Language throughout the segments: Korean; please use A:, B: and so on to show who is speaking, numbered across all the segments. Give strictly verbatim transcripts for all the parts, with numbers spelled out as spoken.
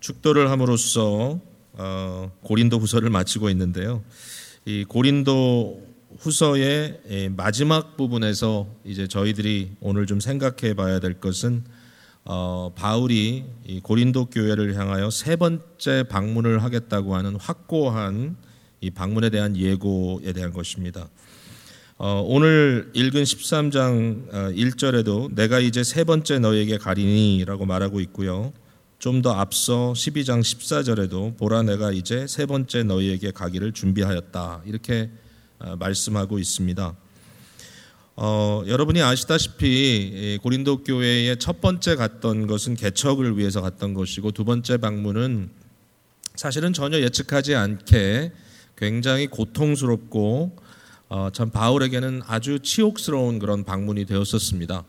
A: 축도를 함으로써 어, 고린도 후서를 마치고 있는데요. 이 고린도 후서의 마지막 부분에서 이제 저희들이 오늘 좀 생각해 봐야 될 것은 어, 바울이 이 고린도 교회를 향하여 세 번째 방문을 하겠다고 하는 확고한 이 방문에 대한 예고에 대한 것입니다. 어, 오늘 읽은 십삼 장 일 절에도 내가 이제 세 번째 너에게 가리니 라고 말하고 있고요. 좀 더 앞서 십이 장 십사 절에도 보라 내가 이제 세 번째 너희에게 가기를 준비하였다 이렇게 말씀하고 있습니다. 어, 여러분이 아시다시피 고린도 교회에 첫 번째 갔던 것은 개척을 위해서 갔던 것이고 두 번째 방문은 사실은 전혀 예측하지 않게 굉장히 고통스럽고 어, 참 바울에게는 아주 치욕스러운 그런 방문이 되었었습니다.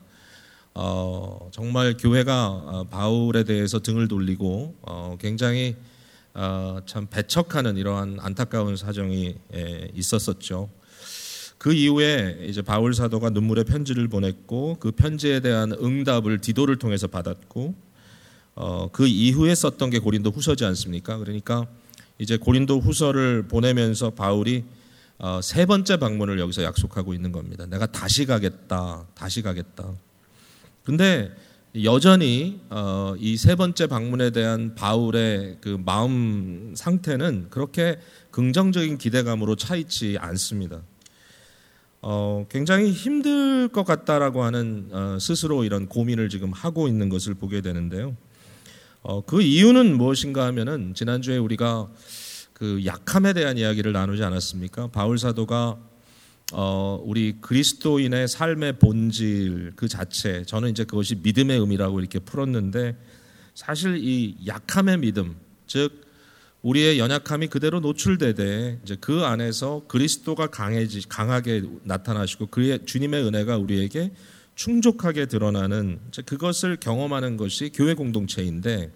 A: 어, 정말 교회가 바울에 대해서 등을 돌리고 어, 굉장히 어, 참 배척하는 이러한 안타까운 사정이 에, 있었었죠. 그 이후에 이제 바울 사도가 눈물의 편지를 보냈고 그 편지에 대한 응답을 디도를 통해서 받았고 어, 그 이후에 썼던 게 고린도 후서지 않습니까? 그러니까 이제 고린도 후서를 보내면서 바울이 어, 세 번째 방문을 여기서 약속하고 있는 겁니다. 내가 다시 가겠다, 다시 가겠다. 근데 여전히 어, 이 세 번째 방문에 대한 바울의 그 마음 상태는 그렇게 긍정적인 기대감으로 차 있지 않습니다. 어, 굉장히 힘들 것 같다라고 하는 어, 스스로 이런 고민을 지금 하고 있는 것을 보게 되는데요. 어, 그 이유는 무엇인가 하면은 지난주에 우리가 그 약함에 대한 이야기를 나누지 않았습니까? 바울 사도가 어, 우리 그리스도인의 삶의 본질 그 자체, 저는 이제 그것이 믿음의 의미라고 이렇게 풀었는데 사실 이 약함의 믿음, 즉 우리의 연약함이 그대로 노출되되 이제 그 안에서 그리스도가 강해지 강하게 나타나시고 그의 주님의 은혜가 우리에게 충족하게 드러나는 이제 그것을 경험하는 것이 교회 공동체인데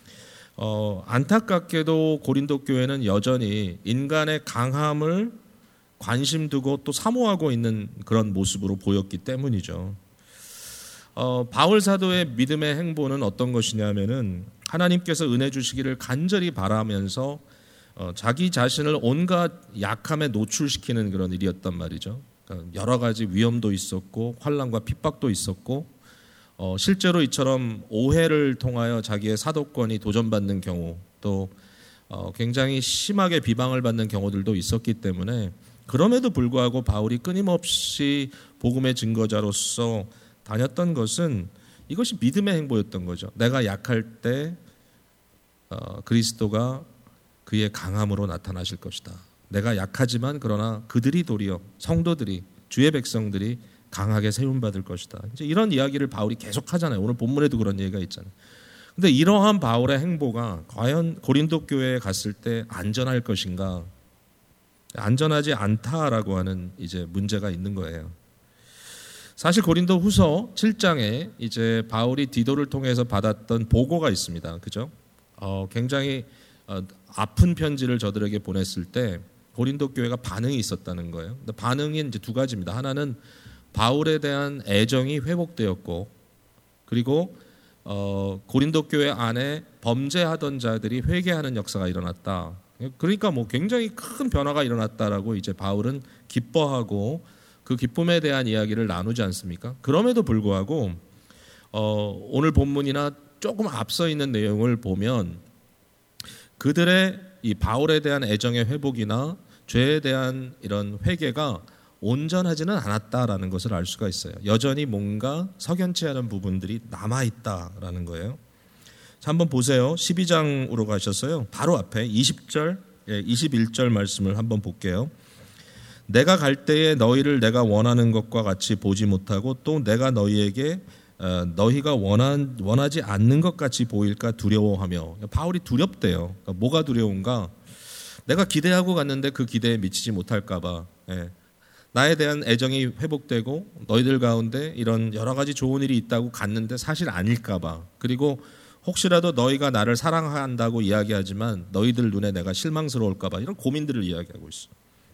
A: 어, 안타깝게도 고린도 교회는 여전히 인간의 강함을 관심 두고 또 사모하고 있는 그런 모습으로 보였기 때문이죠. 어, 바울 사도의 믿음의 행보는 어떤 것이냐면은 하나님께서 은혜 주시기를 간절히 바라면서 어, 자기 자신을 온갖 약함에 노출시키는 그런 일이었단 말이죠. 그러니까 여러 가지 위험도 있었고 환난과 핍박도 있었고 어, 실제로 이처럼 오해를 통하여 자기의 사도권이 도전받는 경우 또 어, 굉장히 심하게 비방을 받는 경우들도 있었기 때문에 그럼에도 불구하고 바울이 끊임없이 복음의 증거자로서 다녔던 것은 이것이 믿음의 행보였던 거죠. 내가 약할 때 어, 그리스도가 그의 강함으로 나타나실 것이다. 내가 약하지만 그러나 그들이 도리어 성도들이 주의 백성들이 강하게 세움받을 것이다. 이제 이런 이야기를 바울이 계속 하잖아요. 오늘 본문에도 그런 얘기가 있잖아요. 근데 이러한 바울의 행보가 과연 고린도 교회에 갔을 때 안전할 것인가? 안전하지 않다라고 하는 이제 문제가 있는 거예요. 사실 고린도 후서 칠 장에 이제 바울이 디도를 통해서 받았던 보고가 있습니다. 그죠? 어, 굉장히 어, 아픈 편지를 저들에게 보냈을 때 고린도 교회가 반응이 있었다는 거예요. 근데 반응이 이제 두 가지입니다. 하나는 바울에 대한 애정이 회복되었고, 그리고 어, 고린도 교회 안에 범죄하던 자들이 회개하는 역사가 일어났다. 그러니까 뭐 굉장히 큰 변화가 일어났다라고 이제 바울은 기뻐하고 그 기쁨에 대한 이야기를 나누지 않습니까? 그럼에도 불구하고 어, 오늘 본문이나 조금 앞서 있는 내용을 보면 그들의 이 바울에 대한 애정의 회복이나 죄에 대한 이런 회개가 온전하지는 않았다라는 것을 알 수가 있어요. 여전히 뭔가 석연치 않은 부분들이 남아있다라는 거예요. 자, 한번 보세요. 십이 장으로 가셨어요. 바로 앞에 이십 절, 이십일 절 말씀을 한번 볼게요. 내가 갈 때에 너희를 내가 원하는 것과 같이 보지 못하고 또 내가 너희에게 너희가 원한, 원하지 않는 것 같이 보일까 두려워하며. 바울이 두렵대요. 그러니까 뭐가 두려운가? 내가 기대하고 갔는데 그 기대에 미치지 못할까 봐. 예. 나에 대한 애정이 회복되고 너희들 가운데 이런 여러 가지 좋은 일이 있다고 갔는데 사실 아닐까 봐. 그리고 혹시라도 너희가 나를 사랑한다고 이야기하지만 너희들 눈에 내가 실망스러울까 봐. 이런 고민들을 이야기하고 있어.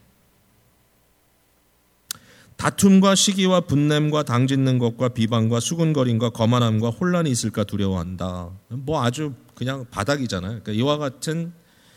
A: 다툼과 시기와 분냄과 당짓는 것과 비방과 수군거림과 거만함과 혼란이 있을까 두려워한다. 뭐 아주 그냥 바닥이잖아요. 그러니까 이와 같은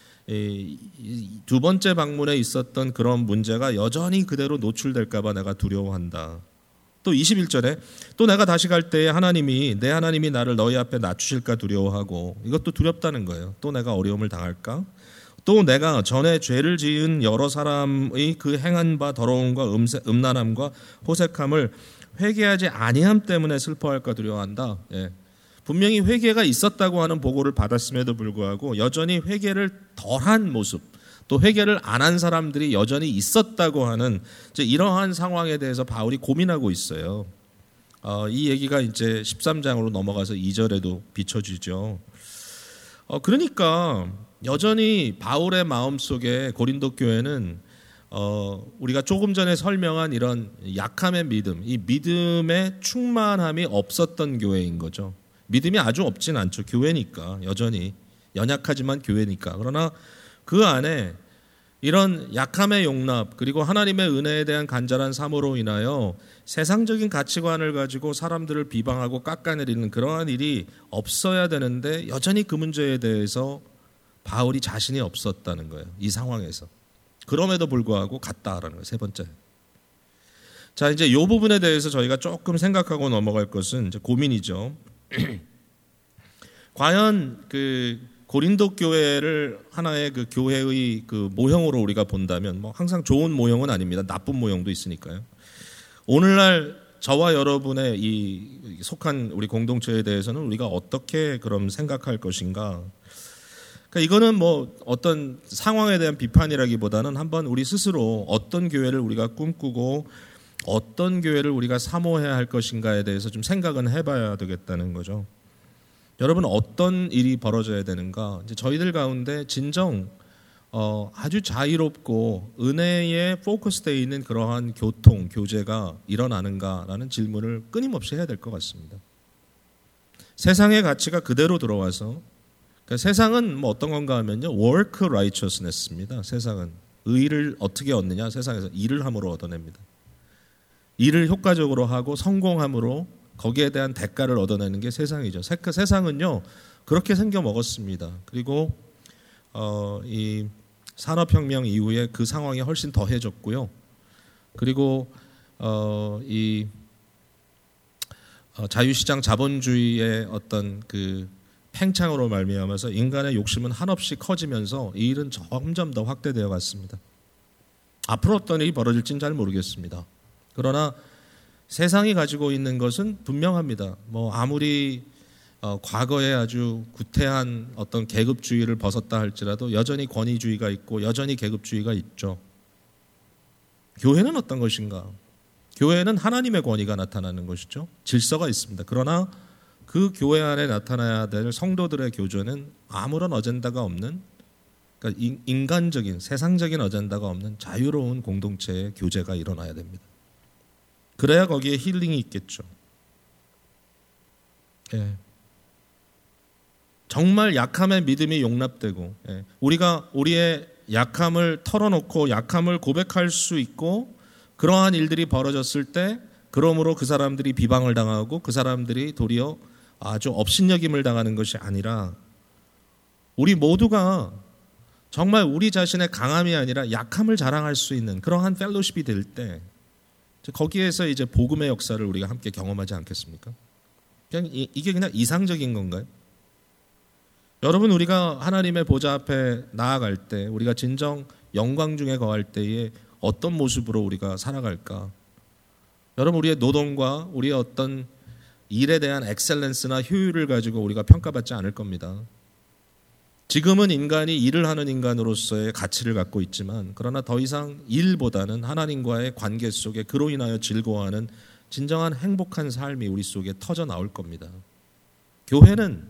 A: 두 번째 방문에 있었던 그런 문제가 여전히 그대로 노출될까 봐 내가 두려워한다. 또 이십일 절에 또 내가 다시 갈 때에 하나님이 내 하나님이 나를 너희 앞에 낮추실까 두려워하고, 이것도 두렵다는 거예요. 또 내가 어려움을 당할까? 또 내가 전에 죄를 지은 여러 사람의 그 행한 바 더러움과 음세, 음란함과 호색함을 회개하지 아니함 때문에 슬퍼할까 두려워한다. 예. 분명히 회개가 있었다고 하는 보고를 받았음에도 불구하고 여전히 회개를 덜한 모습, 또 회개를 안 한 사람들이 여전히 있었다고 하는 이제 이러한 상황에 대해서 바울이 고민하고 있어요. 어, 이 얘기가 이제 십삼 장으로 넘어가서 이 절에도 비춰지죠. 어, 그러니까 여전히 바울의 마음속에 고린도 교회는 어, 우리가 조금 전에 설명한 이런 약함의 믿음, 이 믿음의 충만함이 없었던 교회인 거죠. 믿음이 아주 없진 않죠. 교회니까, 여전히 연약하지만 교회니까. 그러나 그 안에 이런 약함의 용납, 그리고 하나님의 은혜에 대한 간절한 사모로 인하여 세상적인 가치관을 가지고 사람들을 비방하고 깎아내리는 그러한 일이 없어야 되는데 여전히 그 문제에 대해서 바울이 자신이 없었다는 거예요. 이 상황에서. 그럼에도 불구하고 갔다라는 거예요. 세 번째. 자, 이제 이 부분에 대해서 저희가 조금 생각하고 넘어갈 것은 이제 고민이죠. 과연 그 고린도 교회를 하나의 그 교회의 그 모형으로 우리가 본다면, 뭐 항상 좋은 모형은 아닙니다. 나쁜 모형도 있으니까요. 오늘날 저와 여러분의 이 속한 우리 공동체에 대해서는 우리가 어떻게 그럼 생각할 것인가? 그러니까 이거는 뭐 어떤 상황에 대한 비판이라기보다는 한번 우리 스스로 어떤 교회를 우리가 꿈꾸고 어떤 교회를 우리가 사모해야 할 것인가에 대해서 좀 생각은 해봐야 되겠다는 거죠. 여러분, 어떤 일이 벌어져야 되는가? 이제 저희들 가운데 진정 어, 아주 자유롭고 은혜에 포커스되어 있는 그러한 교통, 교제가 일어나는가라는 질문을 끊임없이 해야 될 것 같습니다. 세상의 가치가 그대로 들어와서, 그러니까 세상은 뭐 어떤 건가 하면요, work righteousness입니다. 세상은 의를 어떻게 얻느냐? 세상에서 일을 함으로 얻어냅니다. 일을 효과적으로 하고 성공함으로 거기에 대한 대가를 얻어내는 게 세상이죠. 세상은요 그렇게 생겨 먹었습니다. 그리고 어, 이 산업혁명 이후에 그 상황이 훨씬 더해졌고요. 그리고 어, 이 어, 자유시장 자본주의의 어떤 그 팽창으로 말미암아서 인간의 욕심은 한없이 커지면서 이 일은 점점 더 확대되어 갔습니다. 앞으로 어떤 일이 벌어질지는 잘 모르겠습니다. 그러나 세상이 가지고 있는 것은 분명합니다. 뭐 아무리 어, 과거에 아주 구태한 어떤 계급주의를 벗었다 할지라도 여전히 권위주의가 있고 여전히 계급주의가 있죠. 교회는 어떤 것인가? 교회는 하나님의 권위가 나타나는 것이죠. 질서가 있습니다. 그러나 그 교회 안에 나타나야 될 성도들의 교제는 아무런 어젠다가 없는, 그러니까 인간적인 세상적인 어젠다가 없는 자유로운 공동체의 교제가 일어나야 됩니다. 그래야 거기에 힐링이 있겠죠. 예. 정말 약함의 믿음이 용납되고, 예. 우리가 우리의 약함을 털어놓고 약함을 고백할 수 있고, 그러한 일들이 벌어졌을 때 그러므로 그 사람들이 비방을 당하고 그 사람들이 도리어 아주 업신여김을 당하는 것이 아니라 우리 모두가 정말 우리 자신의 강함이 아니라 약함을 자랑할 수 있는 그러한 펠로십이 될 때 거기에서 이제 복음의 역사를 우리가 함께 경험하지 않겠습니까? 그냥 이, 이게 그냥 이상적인 건가요? 여러분, 우리가 하나님의 보좌 앞에 나아갈 때, 우리가 진정 영광 중에 거할 때에 어떤 모습으로 우리가 살아갈까? 여러분, 우리의 노동과 우리의 어떤 일에 대한 엑셀런스나 효율을 가지고 우리가 평가받지 않을 겁니다. 지금은 인간이 일을 하는 인간으로서의 가치를 갖고 있지만, 그러나 더 이상 일보다는 하나님과의 관계 속에 그로 인하여 즐거워하는 진정한 행복한 삶이 우리 속에 터져 나올 겁니다. 교회는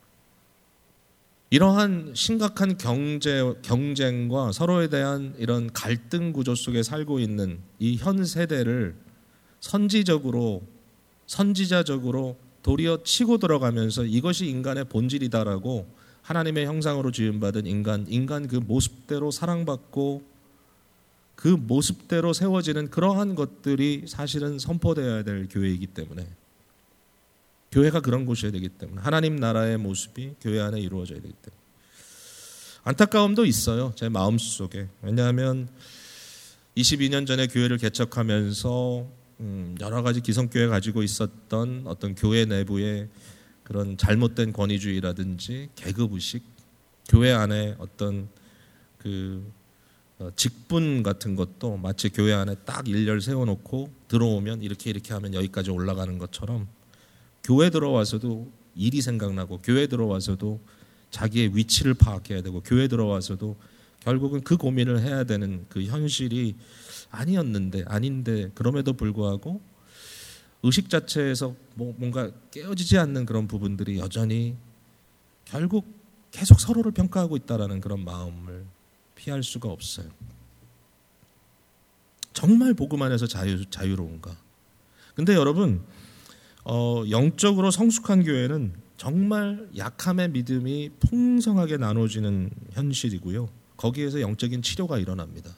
A: 이러한 심각한 경제, 경쟁과 서로에 대한 이런 갈등 구조 속에 살고 있는 이 현 세대를 선지적으로, 선지자적으로 도리어 치고 들어가면서 이것이 인간의 본질이다라고 하나님의 형상으로 지음받은 인간, 인간 그 모습대로 사랑받고 그 모습대로 세워지는 그러한 것들이 사실은 선포되어야 될 교회이기 때문에 교회가 그런 곳이어야 되기 때문에 하나님 나라의 모습이 교회 안에 이루어져야 되기 때문에 안타까움도 있어요. 제 마음속에. 왜냐하면 이십이 년 전에 교회를 개척하면서 음, 여러 가지 기성교회 가지고 있었던 어떤 교회 내부의 그런 잘못된 권위주의라든지 계급의식, 교회 안에 어떤 그 직분 같은 것도 마치 교회 안에 딱 일렬 세워놓고 들어오면 이렇게 이렇게 하면 여기까지 올라가는 것처럼 교회 들어와서도 일이 생각나고 교회 들어와서도 자기의 위치를 파악해야 되고 교회 들어와서도 결국은 그 고민을 해야 되는 그 현실이 아니었는데 아닌데 그럼에도 불구하고 의식 자체에서 뭐 뭔가 깨어지지 않는 그런 부분들이 여전히 결국 계속 서로를 평가하고 있다라는 그런 마음을 피할 수가 없어요. 정말 복음 안에서 자유, 자유로운가? 근데 여러분 어, 영적으로 성숙한 교회는 정말 약함의 믿음이 풍성하게 나눠지는 현실이고요. 거기에서 영적인 치료가 일어납니다.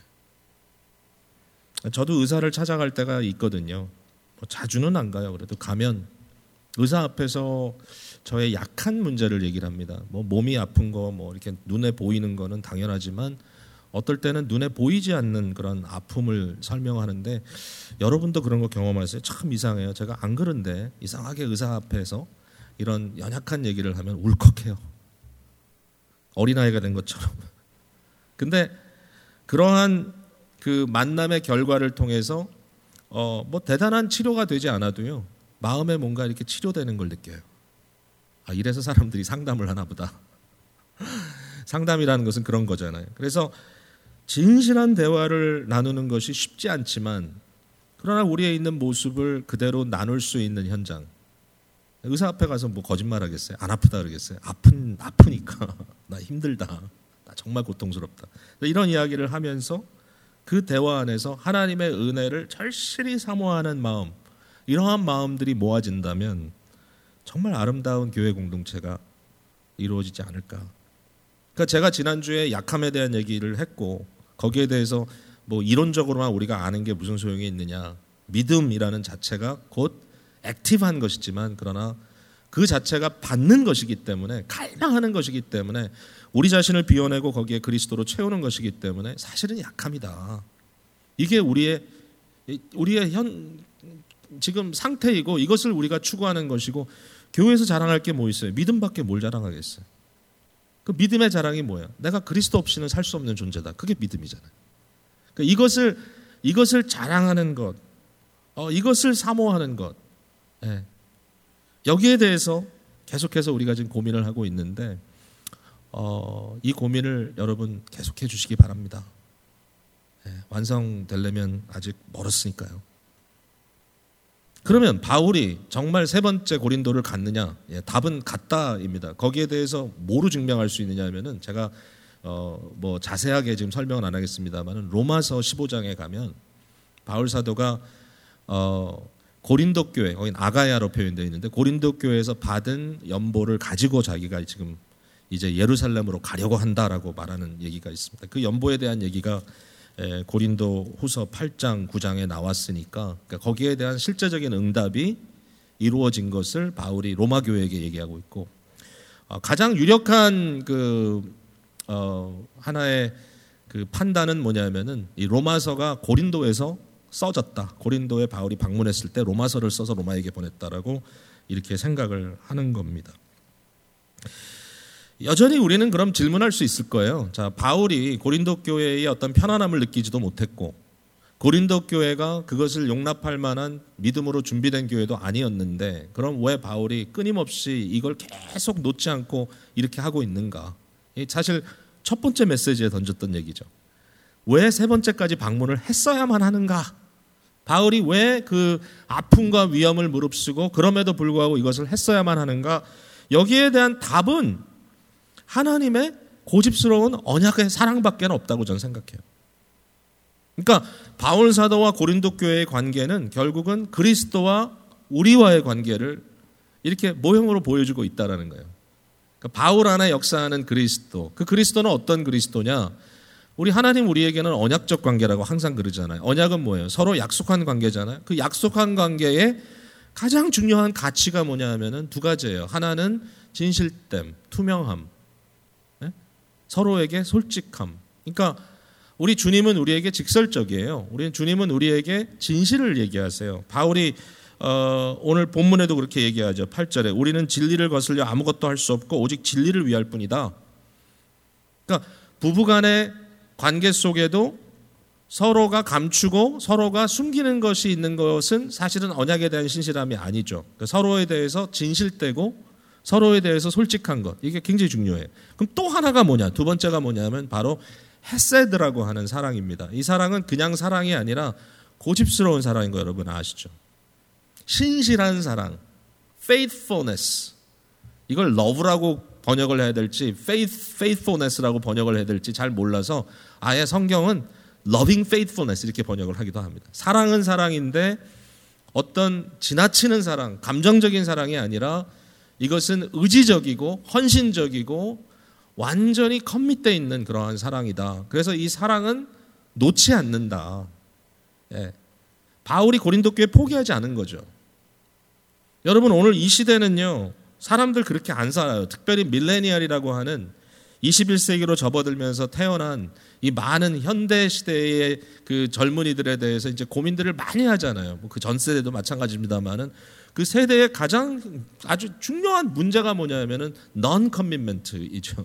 A: 저도 의사를 찾아갈 때가 있거든요. 뭐 자주는 안 가요. 그래도 가면 의사 앞에서 저의 약한 문제를 얘기를 합니다. 뭐 몸이 아픈 거, 뭐 이렇게 눈에 보이는 거는 당연하지만 어떨 때는 눈에 보이지 않는 그런 아픔을 설명하는데 여러분도 그런 거 경험하세요? 참 이상해요. 제가 안 그런데 이상하게 의사 앞에서 이런 연약한 얘기를 하면 울컥해요. 어린아이가 된 것처럼. 근데 그러한 그 만남의 결과를 통해서 어, 뭐 대단한 치료가 되지 않아도요. 마음에 뭔가 이렇게 치료되는 걸 느껴요. 아, 이래서 사람들이 상담을 하나 보다. 상담이라는 것은 그런 거잖아요. 그래서 진실한 대화를 나누는 것이 쉽지 않지만 그러나 우리의 있는 모습을 그대로 나눌 수 있는 현장. 의사 앞에 가서 뭐 거짓말 하겠어요? 안 아프다 그러겠어요? 아픈, 아프니까. 나 힘들다. 나 정말 고통스럽다. 이런 이야기를 하면서 그 대화 안에서 하나님의 은혜를 절실히 사모하는 마음, 이러한 마음들이 모아진다면 정말 아름다운 교회 공동체가 이루어지지 않을까. 그러니까 제가 지난주에 약함에 대한 얘기를 했고 거기에 대해서 뭐 이론적으로만 우리가 아는 게 무슨 소용이 있느냐. 믿음이라는 자체가 곧 액티브한 것이지만 그러나 그 자체가 받는 것이기 때문에 갈망하는 것이기 때문에 우리 자신을 비워내고 거기에 그리스도로 채우는 것이기 때문에 사실은 약함이다. 이게 우리의 우리의 현 지금 상태이고 이것을 우리가 추구하는 것이고 교회에서 자랑할 게 뭐 있어요? 믿음밖에 뭘 자랑하겠어요? 그 믿음의 자랑이 뭐야? 내가 그리스도 없이는 살 수 없는 존재다. 그게 믿음이잖아요. 그러니까 이것을 이것을 자랑하는 것, 어, 이것을 사모하는 것, 예. 여기에 대해서 계속해서 우리가 지금 고민을 하고 있는데 어, 이 고민을 여러분 계속해 주시기 바랍니다. 예. 완성되려면 아직 멀었으니까요. 그러면 바울이 정말 세 번째 고린도를 갔느냐? 예, 답은 갔다입니다. 거기에 대해서 뭐로 증명할 수 있느냐 하면은 제가 어, 뭐 자세하게 지금 설명은 안 하겠습니다만은 로마서 십오 장에 가면 바울 사도가 어, 고린도 교회, 거긴 아가야로 표현되어 있는데 고린도 교회에서 받은 연보를 가지고 자기가 지금 이제 예루살렘으로 가려고 한다라고 말하는 얘기가 있습니다. 그 연보에 대한 얘기가 고린도 후서 팔 장 구 장에 나왔으니까 그러니까 거기에 대한 실제적인 응답이 이루어진 것을 바울이 로마 교회에게 얘기하고 있고 가장 유력한 그 어 하나의 그 판단은 뭐냐면은 이 로마서가 고린도에서 써졌다. 고린도에 바울이 방문했을 때 로마서를 써서 로마에게 보냈다라고 이렇게 생각을 하는 겁니다. 여전히 우리는 그럼 질문할 수 있을 거예요. 자, 바울이 고린도 교회의 어떤 편안함을 느끼지도 못했고 고린도 교회가 그것을 용납할 만한 믿음으로 준비된 교회도 아니었는데 그럼 왜 바울이 끊임없이 이걸 계속 놓지 않고 이렇게 하고 있는가? 사실 첫 번째 메시지에 던졌던 얘기죠. 왜 세 번째까지 방문을 했어야만 하는가? 바울이 왜 그 아픔과 위험을 무릅쓰고 그럼에도 불구하고 이것을 했어야만 하는가? 여기에 대한 답은 하나님의 고집스러운 언약의 사랑밖에 없다고 저는 생각해요. 그러니까 바울 사도와 고린도 교회의 관계는 결국은 그리스도와 우리와의 관계를 이렇게 모형으로 보여주고 있다는 거예요. 그러니까 바울 안에 역사하는 그리스도, 그 그리스도는 어떤 그리스도냐? 우리 하나님 우리에게는 언약적 관계라고 항상 그러잖아요. 언약은 뭐예요? 서로 약속한 관계잖아요. 그 약속한 관계에 가장 중요한 가치가 뭐냐 하면은 두 가지예요. 하나는 진실됨, 투명함, 네? 서로에게 솔직함. 그러니까 우리 주님은 우리에게 직설적이에요. 우리 주님은 우리에게 진실을 얘기하세요. 바울이 어, 오늘 본문에도 그렇게 얘기하죠. 팔 절에 우리는 진리를 거슬려 아무것도 할 수 없고 오직 진리를 위할 뿐이다. 그러니까 부부간의 관계 속에도 서로가 감추고 서로가 숨기는 것이 있는 것은 사실은 언약에 대한 신실함이 아니죠. 그러니까 서로에 대해서 진실되고 서로에 대해서 솔직한 것, 이게 굉장히 중요해요. 그럼 또 하나가 뭐냐? 두 번째가 뭐냐면 바로 헤세드라고 하는 사랑입니다. 이 사랑은 그냥 사랑이 아니라 고집스러운 사랑인 거 여러분 아시죠? 신실한 사랑, faithfulness. 이걸 love라고 번역을 해야 될지 faith, faithfulness라고 번역을 해야 될지 잘 몰라서 아예 성경은 loving faithfulness 이렇게 번역을 하기도 합니다. 사랑은 사랑인데 어떤 지나치는 사랑, 감정적인 사랑이 아니라 이것은 의지적이고 헌신적이고 완전히 커밋되어 있는 그러한 사랑이다. 그래서 이 사랑은 놓지 않는다. 예. 바울이 고린도 교회 포기하지 않은 거죠. 여러분 오늘 이 시대는요. 사람들 그렇게 안 살아요. 특별히 밀레니얼이라고 하는 이십일 세기로 접어들면서 태어난 이 많은 현대 시대의 그 젊은이들에 대해서 이제 고민들을 많이 하잖아요. 뭐 그 전 세대도 마찬가지입니다만은 그 세대의 가장 아주 중요한 문제가 뭐냐면은 non commitment이죠.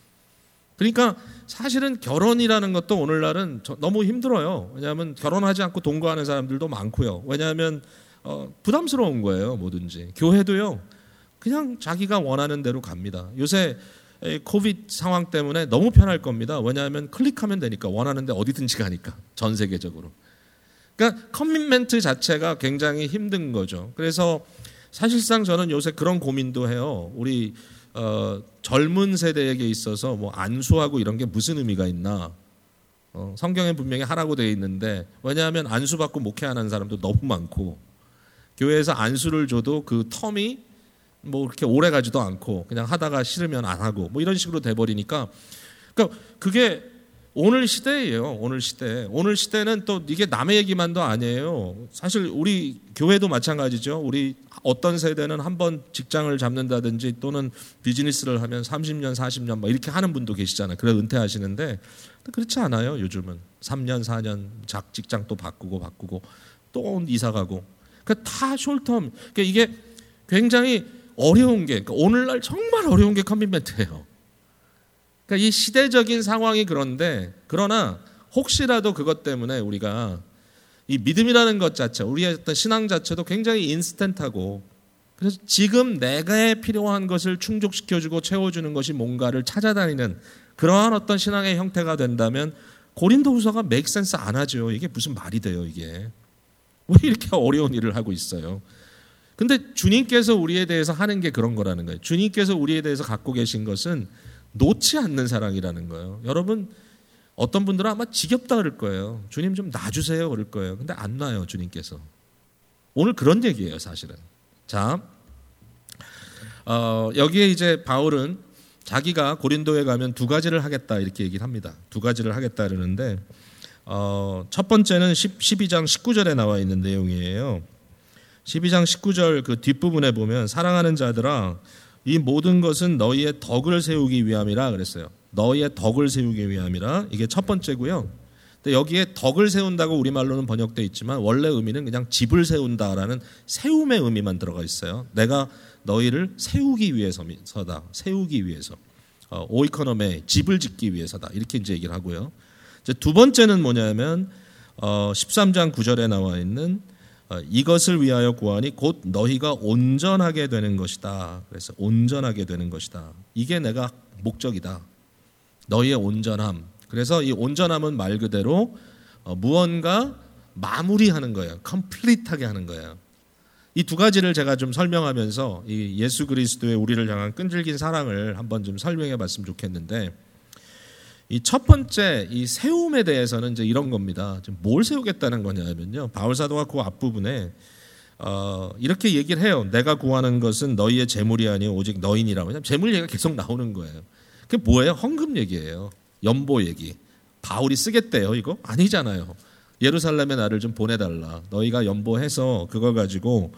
A: 그러니까 사실은 결혼이라는 것도 오늘날은 너무 힘들어요. 왜냐하면 결혼하지 않고 동거하는 사람들도 많고요. 왜냐하면 어, 부담스러운 거예요. 뭐든지. 교회도요. 그냥 자기가 원하는 대로 갑니다. 요새 코비드 상황 때문에 너무 편할 겁니다. 왜냐하면 클릭하면 되니까 원하는데 어디든지 가니까 전 세계적으로. 그러니까 커밋멘트 자체가 굉장히 힘든 거죠. 그래서 사실상 저는 요새 그런 고민도 해요. 우리 어, 젊은 세대에게 있어서 뭐 안수하고 이런 게 무슨 의미가 있나? 어, 성경에 분명히 하라고 되어 있는데 왜냐하면 안수 받고 목회하는 사람도 너무 많고 교회에서 안수를 줘도 그 텀이 뭐 그렇게 오래 가지도 않고 그냥 하다가 싫으면 안 하고 뭐 이런 식으로 돼버리니까 그러니까 그게 오늘 시대예요. 오늘 시대. 오늘 시대는 또 이게 남의 얘기만도 아니에요. 사실 우리 교회도 마찬가지죠. 우리 어떤 세대는 한번 직장을 잡는다든지 또는 비즈니스를 하면 삼십 년, 사십 년 막 이렇게 하는 분도 계시잖아요. 그래 은퇴하시는데 그렇지 않아요. 요즘은 삼 년, 사 년 작 직장 또 바꾸고 바꾸고 또 이사 가고. 그러니까 다 숄텀. 그러니까 이게 굉장히 어려운 게 그러니까 오늘날 정말 어려운 게 커밋멘트예요. 그러니까 이 시대적인 상황이 그런데 그러나 혹시라도 그것 때문에 우리가 이 믿음이라는 것 자체, 우리의 어떤 신앙 자체도 굉장히 인스턴트하고 그래서 지금 내가 필요한 것을 충족시켜주고 채워주는 것이 뭔가를 찾아다니는 그러한 어떤 신앙의 형태가 된다면 고린도후서가 make sense 안 하죠. 이게 무슨 말이 돼요, 이게. 왜 이렇게 어려운 일을 하고 있어요? 근데 주님께서 우리에 대해서 하는 게 그런 거라는 거예요. 주님께서 우리에 대해서 갖고 계신 것은 놓지 않는 사랑이라는 거예요. 여러분 어떤 분들은 아마 지겹다 그럴 거예요. 주님 좀 놔주세요 그럴 거예요. 근데 안 놔요 주님께서. 오늘 그런 얘기예요 사실은. 자 어, 여기에 이제 바울은 자기가 고린도에 가면 두 가지를 하겠다 이렇게 얘기를 합니다. 두 가지를 하겠다 그러는데 어, 첫 번째는 십이 장 십구 절에 나와 있는 내용이에요. 십이 장 십구 절 그 뒷부분에 보면 사랑하는 자들아 이 모든 것은 너희의 덕을 세우기 위함이라 그랬어요. 너희의 덕을 세우기 위함이라. 이게 첫 번째고요. 근데 여기에 덕을 세운다고 우리말로는 번역되어 있지만 원래 의미는 그냥 집을 세운다라는 세움의 의미만 들어가 있어요. 내가 너희를 세우기 위해서다. 세우기 위해서. 어, 오이코노메 집을 짓기 위해서다. 이렇게 이제 얘기를 하고요. 이제 두 번째는 뭐냐면 어, 십삼 장 구 절에 나와 있는 어, 이것을 위하여 구하니 곧 너희가 온전하게 되는 것이다. 그래서 온전하게 되는 것이다. 이게 내가 목적이다. 너희의 온전함. 그래서 이 온전함은 말 그대로 어, 무언가 마무리하는 거예요. 컴플리트하게 하는 거예요. 이 두 가지를 제가 좀 설명하면서 이 예수 그리스도의 우리를 향한 끈질긴 사랑을 한번 좀 설명해 봤으면 좋겠는데 이 첫 번째 이 세움에 대해서는 이제 이런 겁니다. 지금 뭘 세우겠다는 거냐면요. 바울 사도가 그 앞부분에 어, 이렇게 얘기를 해요. 내가 구하는 것은 너희의 재물이 아니요 오직 너희니라. 왜냐면 재물 얘기가 계속 나오는 거예요. 그게 뭐예요? 헌금 얘기예요. 연보 얘기. 바울이 쓰겠대요. 이거 아니잖아요. 예루살렘에 나를 좀 보내달라. 너희가 연보해서 그걸 가지고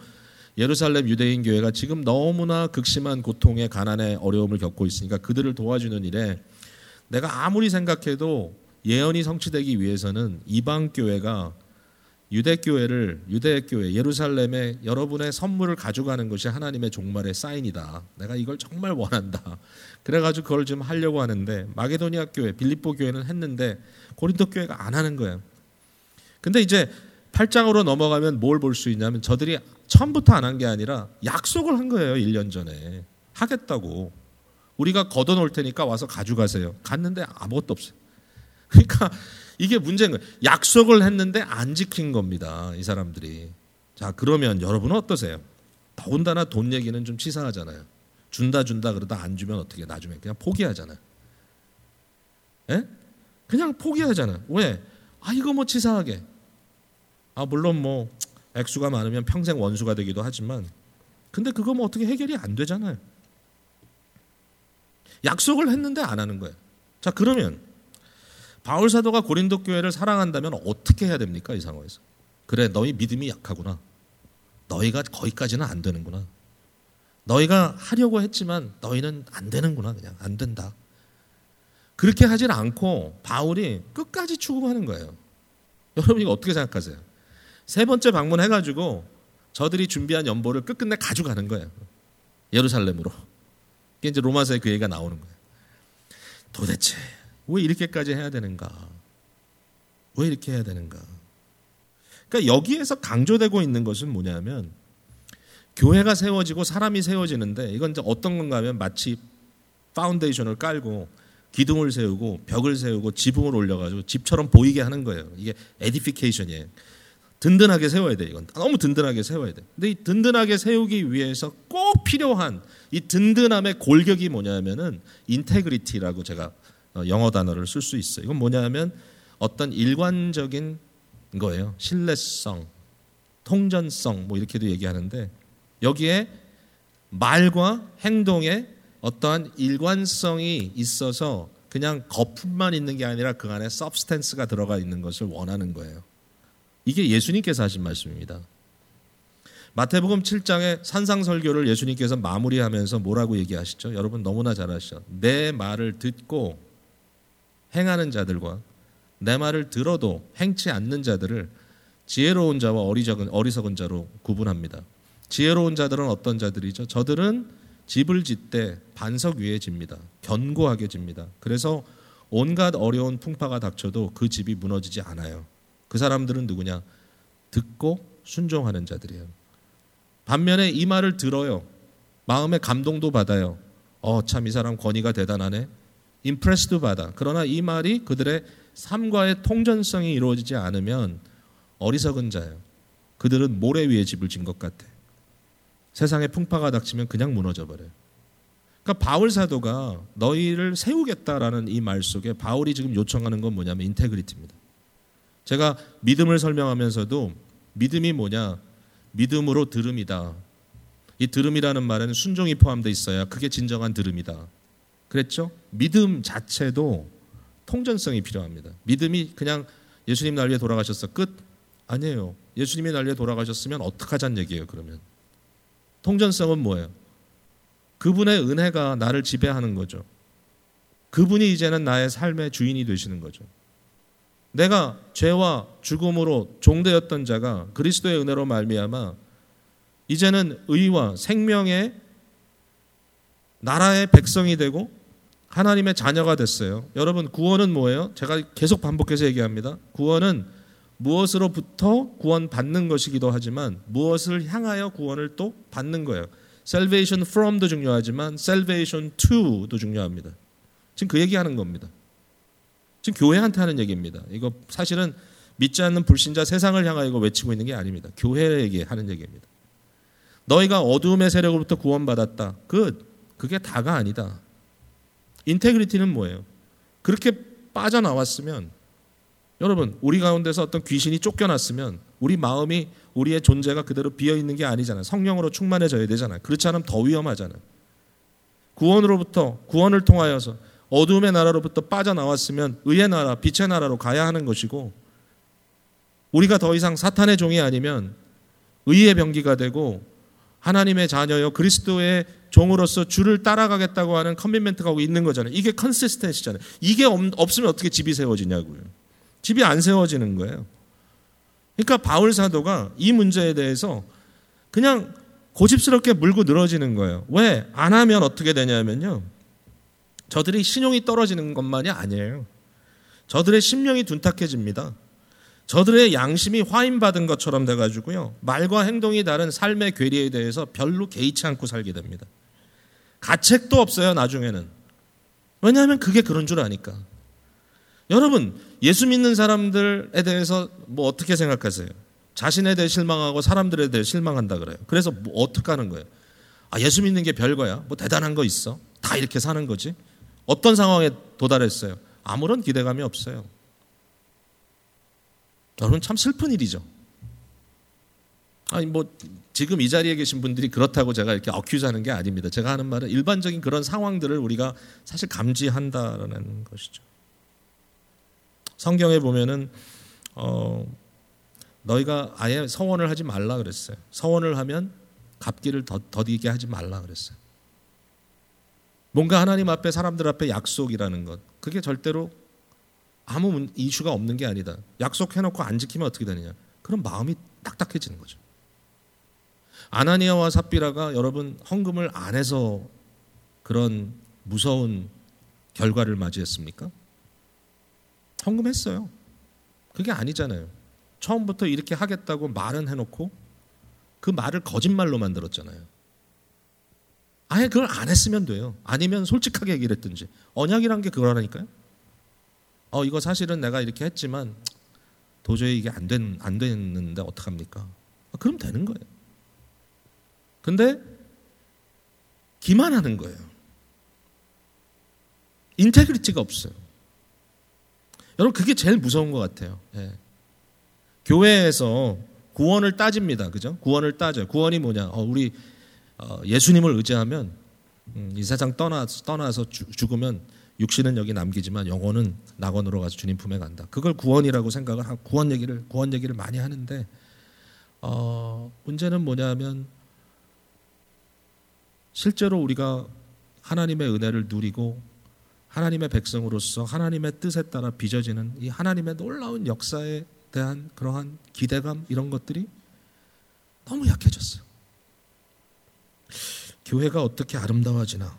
A: 예루살렘 유대인 교회가 지금 너무나 극심한 고통에 가난에 어려움을 겪고 있으니까 그들을 도와주는 일에 내가 아무리 생각해도 예언이 성취되기 위해서는 이방 교회가 유대 교회를 유대 교회 예루살렘에 여러분의 선물을 가져가는 것이 하나님의 종말의 사인이다. 내가 이걸 정말 원한다. 그래가지고 그걸 좀 하려고 하는데 마게도니아 교회, 빌립보 교회는 했는데 고린도 교회가 안 하는 거예요. 근데 이제 팔 장으로 넘어가면 뭘 볼 수 있냐면 저들이 처음부터 안 한 게 아니라 약속을 한 거예요. 일 년 전에 하겠다고. 우리가 걷어놓을 테니까 와서 가져가세요. 갔는데 아무것도 없어요. 그러니까 이게 문제인 거예요. 약속을 했는데 안 지킨 겁니다. 이 사람들이. 자, 그러면 여러분은 어떠세요? 더군다나 돈 얘기는 좀 치사하잖아요. 준다 준다 그러다 안 주면 어떻게 나중에 그냥 포기하잖아요. 예? 그냥 포기하잖아요. 왜? 아 이거 뭐 치사하게. 아 물론 뭐 액수가 많으면 평생 원수가 되기도 하지만 근데 그거 뭐 어떻게 해결이 안 되잖아요. 약속을 했는데 안 하는 거예요. 자 그러면 바울 사도가 고린도 교회를 사랑한다면 어떻게 해야 됩니까? 이 상황에서. 그래 너희 믿음이 약하구나. 너희가 거기까지는 안 되는구나. 너희가 하려고 했지만 너희는 안 되는구나. 그냥 안 된다. 그렇게 하질 않고 바울이 끝까지 추구하는 거예요. 여러분 이거 어떻게 생각하세요? 세 번째 방문해가지고 저들이 준비한 연보를 끝끝내 가져가는 거예요. 예루살렘으로. 이게 이제 로마서에 그 얘기가 나오는 거예요. 도대체 왜 이렇게까지 해야 되는가? 왜 이렇게 해야 되는가? 그러니까 여기에서 강조되고 있는 것은 뭐냐면 교회가 세워지고 사람이 세워지는데 이건 이제 어떤 건가 하면 마치 파운데이션을 깔고 기둥을 세우고 벽을 세우고 지붕을 올려가지고 집처럼 보이게 하는 거예요. 이게 에디피케이션이에요. 든든하게 세워야 돼. 이건 너무 든든하게 세워야 돼. 근데 이 든든하게 세우기 위해서 꼭 필요한 이 든든함의 골격이 뭐냐면은 인테그리티라고 제가 영어 단어를 쓸 수 있어요. 이건 뭐냐면 어떤 일관적인 거예요. 신뢰성, 통전성 뭐 이렇게도 얘기하는데 여기에 말과 행동에 어떠한 일관성이 있어서 그냥 거품만 있는 게 아니라 그 안에 서브스텐스가 들어가 있는 것을 원하는 거예요. 이게 예수님께서 하신 말씀입니다. 마태복음 칠 장의 산상설교를 예수님께서 마무리하면서 뭐라고 얘기하시죠? 여러분 너무나 잘 아시죠? 내 말을 듣고 행하는 자들과 내 말을 들어도 행치 않는 자들을 지혜로운 자와 어리석은, 어리석은 자로 구분합니다. 지혜로운 자들은 어떤 자들이죠? 저들은 집을 짓되 반석 위에 집니다. 견고하게 집니다. 그래서 온갖 어려운 풍파가 닥쳐도 그 집이 무너지지 않아요. 그 사람들은 누구냐? 듣고 순종하는 자들이에요. 반면에 이 말을 들어요. 마음에 감동도 받아요. 어, 참 이 사람 권위가 대단하네. 임프레스도 받아. 그러나 이 말이 그들의 삶과의 통전성이 이루어지지 않으면 어리석은 자예요. 그들은 모래 위에 집을 진 것 같아. 세상에 풍파가 닥치면 그냥 무너져 버려요. 그러니까 바울 사도가 너희를 세우겠다라는 이 말 속에 바울이 지금 요청하는 건 뭐냐면 인테그리티입니다. 제가 믿음을 설명하면서도 믿음이 뭐냐? 믿음으로 들음이다. 이 들음이라는 말에는 순종이 포함되어 있어야 그게 진정한 들음이다. 그랬죠? 믿음 자체도 통전성이 필요합니다. 믿음이 그냥 예수님 날 위해 돌아가셨어. 끝? 아니에요. 예수님이 날 위해 돌아가셨으면 어떡하자는 얘기예요. 그러면. 통전성은 뭐예요? 그분의 은혜가 나를 지배하는 거죠. 그분이 이제는 나의 삶의 주인이 되시는 거죠. 내가 죄와 죽음으로 종되었던 자가 그리스도의 은혜로 말미암아 이제는 의와 생명의 나라의 백성이 되고 하나님의 자녀가 됐어요. 여러분 구원은 뭐예요? 제가 계속 반복해서 얘기합니다. 구원은 무엇으로부터 구원받는 것이기도 하지만 무엇을 향하여 구원을 또 받는 거예요. Salvation from도 중요하지만 Salvation to도 중요합니다. 지금 그 얘기하는 겁니다. 지금 교회한테 하는 얘기입니다. 이거 사실은 믿지 않는 불신자 세상을 향하여 이거 외치고 있는 게 아닙니다. 교회에게 하는 얘기입니다. 너희가 어두움의 세력으로부터 구원받았다. 끝. 그게 다가 아니다. 인테그리티는 뭐예요? 그렇게 빠져나왔으면 여러분 우리 가운데서 어떤 귀신이 쫓겨났으면 우리 마음이 우리의 존재가 그대로 비어있는 게 아니잖아요. 성령으로 충만해져야 되잖아요. 그렇지 않으면 더 위험하잖아요. 구원으로부터 구원을 통하여서 어두움의 나라로부터 빠져나왔으면 의의 나라, 빛의 나라로 가야 하는 것이고 우리가 더 이상 사탄의 종이 아니면 의의 병기가 되고 하나님의 자녀요 그리스도의 종으로서 주를 따라가겠다고 하는 커미트먼트가 있는 거잖아요. 이게 컨시스텐시잖아요. 이게 없으면 어떻게 집이 세워지냐고요. 집이 안 세워지는 거예요. 그러니까 바울 사도가 이 문제에 대해서 그냥 고집스럽게 물고 늘어지는 거예요. 왜? 안 하면 어떻게 되냐면요. 저들이 신용이 떨어지는 것만이 아니에요. 저들의 심령이 둔탁해집니다. 저들의 양심이 화인받은 것처럼 돼가지고요. 말과 행동이 다른 삶의 괴리에 대해서 별로 개의치 않고 살게 됩니다. 가책도 없어요, 나중에는. 왜냐하면 그게 그런 줄 아니까. 여러분, 예수 믿는 사람들에 대해서 뭐 어떻게 생각하세요? 자신에 대해 실망하고 사람들에 대해 실망한다 그래요. 그래서 뭐 어떻게 하는 거예요? 아, 예수 믿는 게 별거야? 뭐 대단한 거 있어? 다 이렇게 사는 거지? 어떤 상황에 도달했어요? 아무런 기대감이 없어요. 여러분 참 슬픈 일이죠. 아니 뭐 지금 이 자리에 계신 분들이 그렇다고 제가 이렇게 어큐즈하는 게 아닙니다. 제가 하는 말은 일반적인 그런 상황들을 우리가 사실 감지한다라는 것이죠. 성경에 보면은 어, 너희가 아예 서원을 하지 말라 그랬어요. 서원을 하면 갚기를 더디게 하지 말라 그랬어요. 뭔가 하나님 앞에 사람들 앞에 약속이라는 것 그게 절대로 아무 이슈가 없는 게 아니다. 약속해놓고 안 지키면 어떻게 되느냐. 그럼 마음이 딱딱해지는 거죠. 아나니아와 삽비라가 여러분 헌금을 안 해서 그런 무서운 결과를 맞이했습니까? 헌금했어요. 그게 아니잖아요. 처음부터 이렇게 하겠다고 말은 해놓고 그 말을 거짓말로 만들었잖아요. 아예 그걸 안 했으면 돼요. 아니면 솔직하게 얘기를 했든지. 언약이란 게 그거라니까요. 어 이거 사실은 내가 이렇게 했지만 도저히 이게 안, 된, 안 됐는데 어떡합니까? 아, 그럼 되는 거예요. 근데 기만하는 거예요. 인테그리티가 없어요. 여러분 그게 제일 무서운 것 같아요. 예. 교회에서 구원을 따집니다. 그죠? 구원을 따져요. 구원이 뭐냐? 어, 우리 어, 예수님을 의지하면 음, 이 세상 떠나, 떠나서 주, 죽으면 육신은 여기 남기지만 영혼은 낙원으로 가서 주님 품에 간다. 그걸 구원이라고 생각을 하고 구원 얘기를 구원 얘기를 많이 하는데 어, 문제는 뭐냐면 실제로 우리가 하나님의 은혜를 누리고 하나님의 백성으로서 하나님의 뜻에 따라 빚어지는 이 하나님의 놀라운 역사에 대한 그러한 기대감 이런 것들이 너무 약해졌어요. 교회가 어떻게 아름다워지나?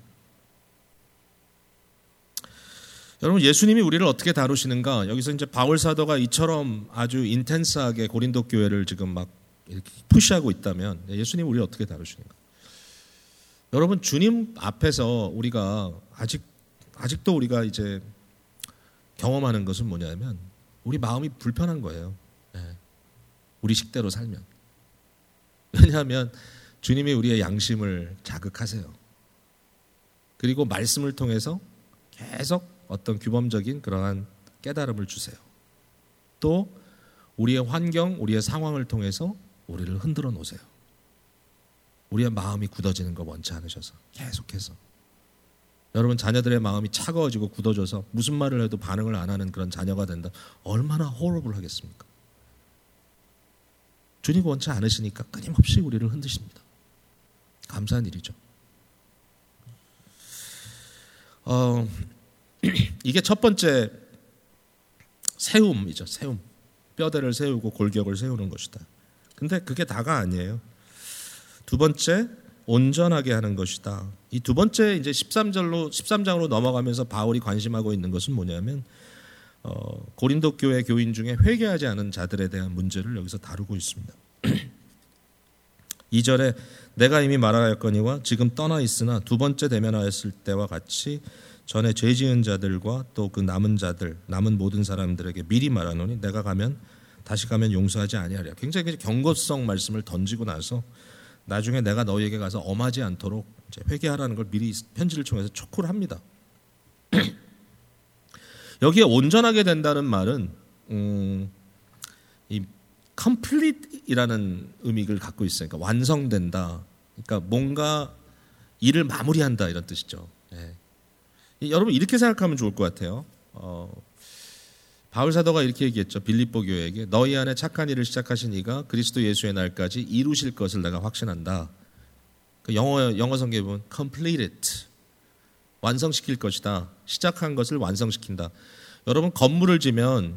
A: 여러분 예수님이 우리를 어떻게 다루시는가? 여기서 이제 바울 사도가 이처럼 아주 인텐스하게 고린도 교회를 지금 막 이렇게 푸시하고 있다면 예수님이 우리를 어떻게 다루시는가? 여러분 주님 앞에서 우리가 아직 아직도 우리가 이제 경험하는 것은 뭐냐면 우리 마음이 불편한 거예요. 네. 우리 식대로 살면. 왜냐하면 주님이 우리의 양심을 자극하세요. 그리고 말씀을 통해서 계속 어떤 규범적인 그러한 깨달음을 주세요. 또 우리의 환경, 우리의 상황을 통해서 우리를 흔들어 놓으세요. 우리의 마음이 굳어지는 거 원치 않으셔서 계속해서. 여러분 자녀들의 마음이 차가워지고 굳어져서 무슨 말을 해도 반응을 안 하는 그런 자녀가 된다. 얼마나 호러블 하겠습니까? 주님 원치 않으시니까 끊임없이 우리를 흔드십니다. 감사한 일이죠. 어, 이게 첫 번째 세움이죠. 세움. 뼈대를 세우고 골격을 세우는 것이다. 근데 그게 다가 아니에요. 두 번째 온전하게 하는 것이다. 이 두 번째 이제 십삼 절로 십삼 장으로 넘어가면서 바울이 관심하고 있는 것은 뭐냐면 어, 고린도 교회 교인 중에 회개하지 않은 자들에 대한 문제를 여기서 다루고 있습니다. 이 절에 내가 이미 말하였거니와 지금 떠나 있으나 두 번째 대면하였을 때와 같이 전에 죄 지은 자들과 또 그 남은 자들 남은 모든 사람들에게 미리 말하노니 내가 가면 다시 가면 용서하지 아니하리라. 굉장히 경고성 말씀을 던지고 나서 나중에 내가 너희에게 가서 엄하지 않도록 이제 회개하라는 걸 미리 편지를 통해서 촉구를 합니다. 여기에 온전하게 된다는 말은 음, 이 complete이라는 의미를 갖고 있어요. 그러니까 완성된다. 그러니까 뭔가 일을 마무리한다 이런 뜻이죠. 네. 여러분 이렇게 생각하면 좋을 것 같아요. 어, 바울 사도가 이렇게 얘기했죠. 빌립보 교회에게 너희 안에 착한 일을 시작하신 이가 그리스도 예수의 날까지 이루실 것을 내가 확신한다. 그 영어 영어 성경에 보면 complete it, 완성시킬 것이다. 시작한 것을 완성시킨다. 여러분 건물을 지면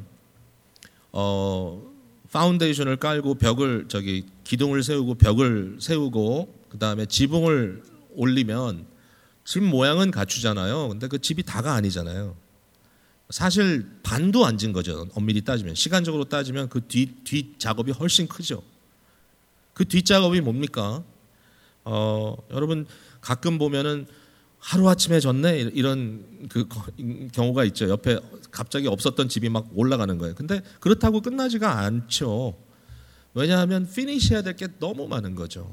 A: 어 파운데이션을 깔고 벽을 저기 기둥을 세우고 벽을 세우고 그 다음에 지붕을 올리면 집 모양은 갖추잖아요. 근데 그 집이 다가 아니잖아요. 사실 반도 안 진 거죠. 엄밀히 따지면 시간적으로 따지면 그 뒤 뒷 작업이 훨씬 크죠. 그 뒷 작업이 뭡니까? 어, 여러분 가끔 보면은 하루 아침에 졌네 이런 그 경우가 있죠. 옆에 갑자기 없었던 집이 막 올라가는 거예요. 근데 그렇다고 끝나지가 않죠. 왜냐하면 피니시해야 될 게 너무 많은 거죠.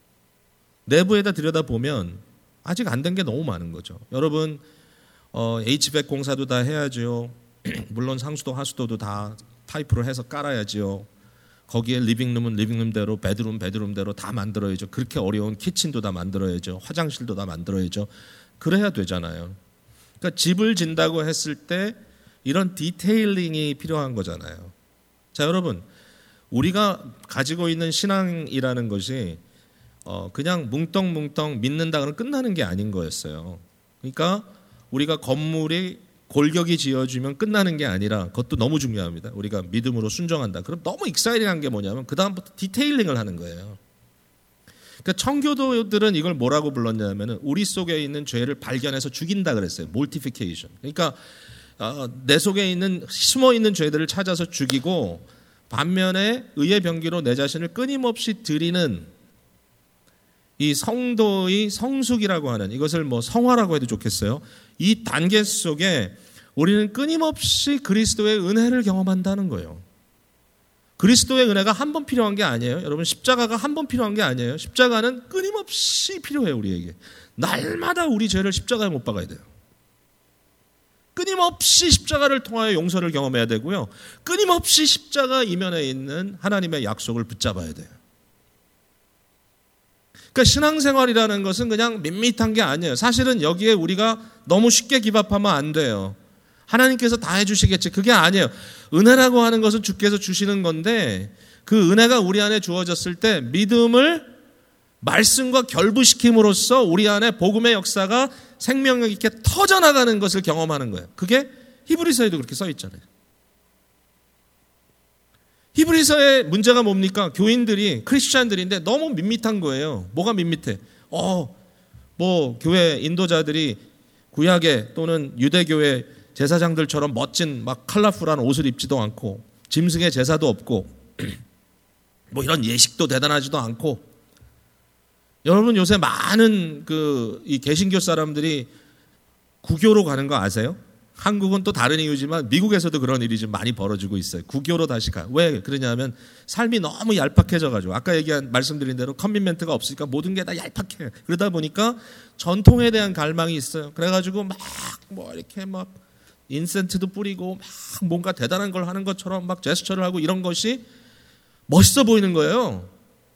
A: 내부에다 들여다 보면 아직 안 된 게 너무 많은 거죠. 여러분 어, 에이치백 공사도 다 해야죠. 물론 상수도 하수도도 다 파이프로 해서 깔아야지요. 거기에 리빙룸은 리빙룸대로, 베드룸 베드룸대로 다 만들어야죠. 그렇게 어려운 키친도 다 만들어야죠. 화장실도 다 만들어야죠. 그래야 되잖아요. 그러니까 집을 진다고 했을 때 이런 디테일링이 필요한 거잖아요. 자, 여러분, 우리가 가지고 있는 신앙이라는 것이 어, 그냥 뭉텅뭉텅 믿는다 그러면 끝나는 게 아닌 거였어요. 그러니까 우리가 건물이 골격이 지어지면 끝나는 게 아니라 그것도 너무 중요합니다. 우리가 믿음으로 순종한다. 그럼 너무 익사이팅한 게 뭐냐면 그 다음부터 디테일링을 하는 거예요. 그러니까 청교도들은 이걸 뭐라고 불렀냐면은 우리 속에 있는 죄를 발견해서 죽인다 그랬어요. 몰티피케이션. 그러니까 어, 내 속에 있는 숨어 있는 죄들을 찾아서 죽이고 반면에 의의 병기로 내 자신을 끊임없이 드리는 이 성도의 성숙이라고 하는 이것을 뭐 성화라고 해도 좋겠어요. 이 단계 속에 우리는 끊임없이 그리스도의 은혜를 경험한다는 거예요. 그리스도의 은혜가 한 번 필요한 게 아니에요. 여러분 십자가가 한 번 필요한 게 아니에요. 십자가는 끊임없이 필요해요. 우리에게. 날마다 우리 죄를 십자가에 못 박아야 돼요. 끊임없이 십자가를 통하여 용서를 경험해야 되고요. 끊임없이 십자가 이면에 있는 하나님의 약속을 붙잡아야 돼요. 그러니까 신앙생활이라는 것은 그냥 밋밋한 게 아니에요. 사실은 여기에 우리가 너무 쉽게 기밥하면 안 돼요. 하나님께서 다 해주시겠지. 그게 아니에요. 은혜라고 하는 것은 주께서 주시는 건데 그 은혜가 우리 안에 주어졌을 때 믿음을 말씀과 결부시킴으로써 우리 안에 복음의 역사가 생명력 있게 터져나가는 것을 경험하는 거예요. 그게 히브리서에도 그렇게 써 있잖아요. 히브리서의 문제가 뭡니까? 교인들이 크리스찬들인데 너무 밋밋한 거예요. 뭐가 밋밋해? 어, 뭐 교회 인도자들이 구약의 또는 유대교회 제사장들처럼 멋진 막 컬러풀한 옷을 입지도 않고 짐승의 제사도 없고 뭐 이런 예식도 대단하지도 않고 여러분 요새 많은 그 이 개신교 사람들이 구교로 가는 거 아세요? 한국은 또 다른 이유지만 미국에서도 그런 일이 좀 많이 벌어지고 있어요. 구교로 다시 가. 왜 그러냐면 삶이 너무 얄팍해져가지고 아까 얘기한 말씀드린 대로 커밋멘트가 없으니까 모든 게 다 얄팍해. 그러다 보니까 전통에 대한 갈망이 있어요. 그래가지고 막 뭐 이렇게 막 인센트도 뿌리고 막 뭔가 대단한 걸 하는 것처럼 막 제스처를 하고 이런 것이 멋있어 보이는 거예요.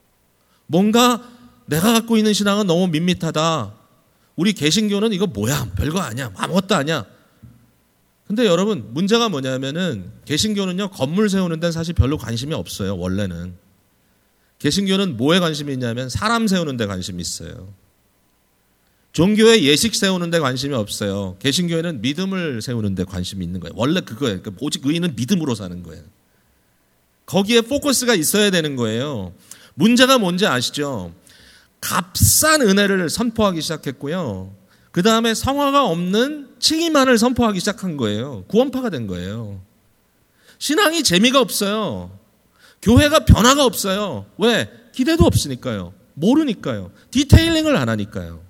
A: 뭔가 내가 갖고 있는 신앙은 너무 밋밋하다. 우리 개신교는 이거 뭐야? 별거 아니야. 아무것도 아니야. 근데 여러분 문제가 뭐냐면은 개신교는요 건물 세우는 데는 사실 별로 관심이 없어요. 원래는 개신교는 뭐에 관심이 있냐면 사람 세우는 데 관심이 있어요. 종교의 예식 세우는 데 관심이 없어요. 개신교회는 믿음을 세우는 데 관심이 있는 거예요. 원래 그거예요. 그러니까 오직 의인은 믿음으로 사는 거예요. 거기에 포커스가 있어야 되는 거예요. 문제가 뭔지 아시죠? 값싼 은혜를 선포하기 시작했고요. 그 다음에 성화가 없는 칭의만을 선포하기 시작한 거예요. 구원파가 된 거예요. 신앙이 재미가 없어요. 교회가 변화가 없어요. 왜? 기대도 없으니까요. 모르니까요. 디테일링을 안 하니까요.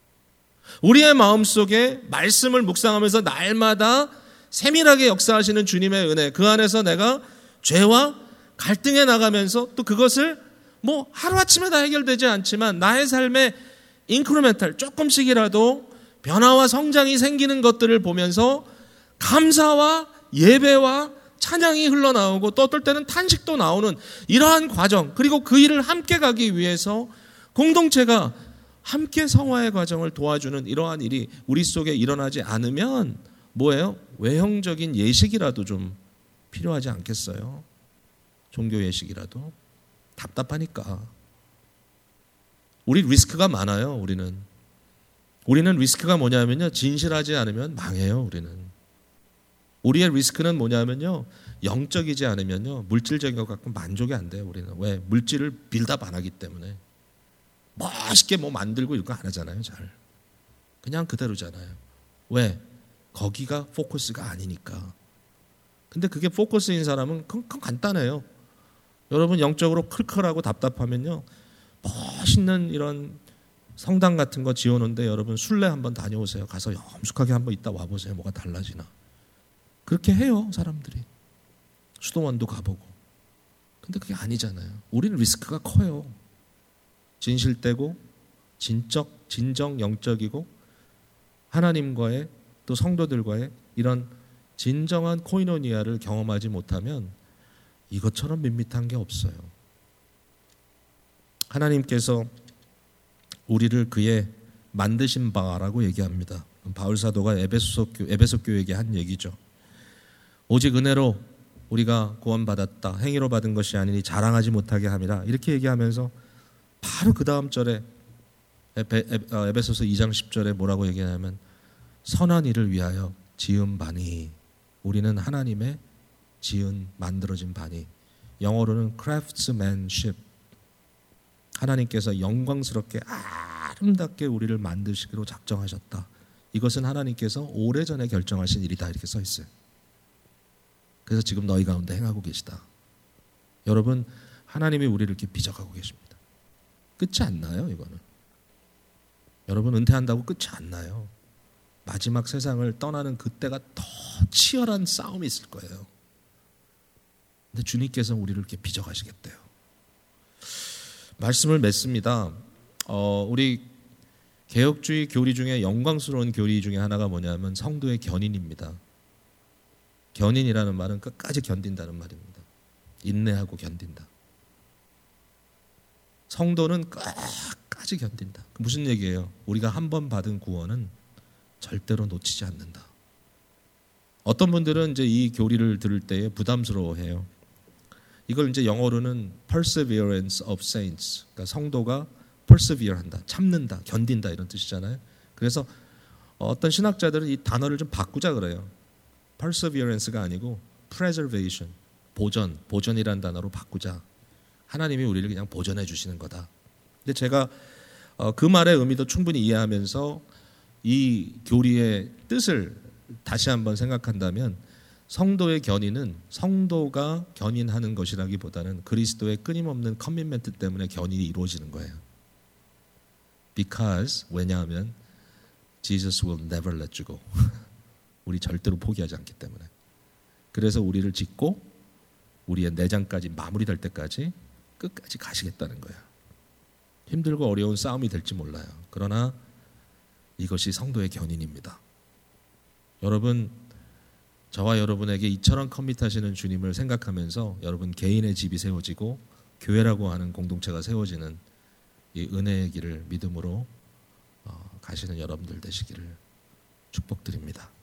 A: 우리의 마음속에 말씀을 묵상하면서 날마다 세밀하게 역사하시는 주님의 은혜, 그 안에서 내가 죄와 갈등해 나가면서 또 그것을 뭐 하루아침에 다 해결되지 않지만 나의 삶에 인크리멘탈 조금씩이라도 변화와 성장이 생기는 것들을 보면서 감사와 예배와 찬양이 흘러나오고 또 어떨 때는 탄식도 나오는 이러한 과정, 그리고 그 일을 함께 가기 위해서 공동체가 함께 성화의 과정을 도와주는 이러한 일이 우리 속에 일어나지 않으면 뭐예요? 외형적인 예식이라도 좀 필요하지 않겠어요? 종교 예식이라도 답답하니까. 우리 리스크가 많아요. 우리는 우리는 리스크가 뭐냐면요, 진실하지 않으면 망해요. 우리는 우리의 리스크는 뭐냐면요, 영적이지 않으면요, 물질적인 것 갖고 만족이 안 돼요. 우리는 왜? 물질을 빌드업 안 하기 때문에. 멋있게 뭐 만들고 이런 거 안 하잖아요. 잘 그냥 그대로잖아요. 왜? 거기가 포커스가 아니니까. 근데 그게 포커스인 사람은 그건 간단해요. 여러분 영적으로 클클하고 답답하면요, 멋있는 이런 성당 같은 거 지어놓은데 여러분 순례 한번 다녀오세요. 가서 엄숙하게 한번 있다 와보세요. 뭐가 달라지나. 그렇게 해요. 사람들이. 수도원도 가보고. 근데 그게 아니잖아요. 우리는 리스크가 커요. 진실되고 진적, 진정 영적이고 하나님과의 또 성도들과의 이런 진정한 코이노니아를 경험하지 못하면 이것처럼 밋밋한 게 없어요. 하나님께서 우리를 그의 만드신 바라고 얘기합니다. 바울 사도가 에베소, 에베소 교회에게 한 얘기죠. 오직 은혜로 우리가 구원받았다. 행위로 받은 것이 아니니 자랑하지 못하게 함이라. 이렇게 얘기하면서 바로 그 다음 절에 에베, 에베소서 이 장 십 절에 뭐라고 얘기하냐면 선한 일을 위하여 지은 바니, 우리는 하나님의 지은 만들어진 바니, 영어로는 craftsmanship, 하나님께서 영광스럽게 아름답게 우리를 만드시기로 작정하셨다. 이것은 하나님께서 오래전에 결정하신 일이다. 이렇게 써 있어요. 그래서 지금 너희 가운데 행하고 계시다. 여러분, 하나님이 우리를 이렇게 빚어가고 계십니다. 끝이 안 나요. 이거는 여러분 은퇴한다고 끝이 안 나요. 마지막 세상을 떠나는 그때가 더 치열한 싸움이 있을 거예요. 근데 주님께서 우리를 이렇게 빚어가시겠대요. 말씀을 맺습니다. 어, 우리 개혁주의 교리 중에 영광스러운 교리 중에 하나가 뭐냐면 성도의 견인입니다. 견인이라는 말은 끝까지 견딘다는 말입니다. 인내하고 견딘다. 성도는 끝까지 견딘다. 무슨 얘기예요? 우리가 한 번 받은 구원은 절대로 놓치지 않는다. 어떤 분들은 이제 이 교리를 들을 때에 부담스러워해요. 이걸 이제 영어로는 perseverance of saints, 그러니까 성도가 persevere한다, 참는다, 견딘다 이런 뜻이잖아요. 그래서 어떤 신학자들은 이 단어를 좀 바꾸자 그래요. perseverance가 아니고 preservation, 보존, 보존이라는 단어로 바꾸자. 하나님이 우리를 그냥 보존해 주시는 거다. 근데 제가 그 말의 의미도 충분히 이해하면서 이 교리의 뜻을 다시 한번 생각한다면 성도의 견인은 성도가 견인하는 것이라기보다는 그리스도의 끊임없는 커밋멘트 때문에 견인이 이루어지는 거예요. Because, 왜냐하면 Jesus will never let you go. 우리 절대로 포기하지 않기 때문에. 그래서 우리를 짓고 우리의 내장까지 마무리될 때까지 끝까지 가시겠다는 거예요. 힘들고 어려운 싸움이 될지 몰라요. 그러나 이것이 성도의 견인입니다. 여러분, 저와 여러분에게 이처럼 커밋하시는 주님을 생각하면서 여러분 개인의 집이 세워지고 교회라고 하는 공동체가 세워지는 이 은혜의 길을 믿음으로 가시는 여러분들 되시기를 축복드립니다.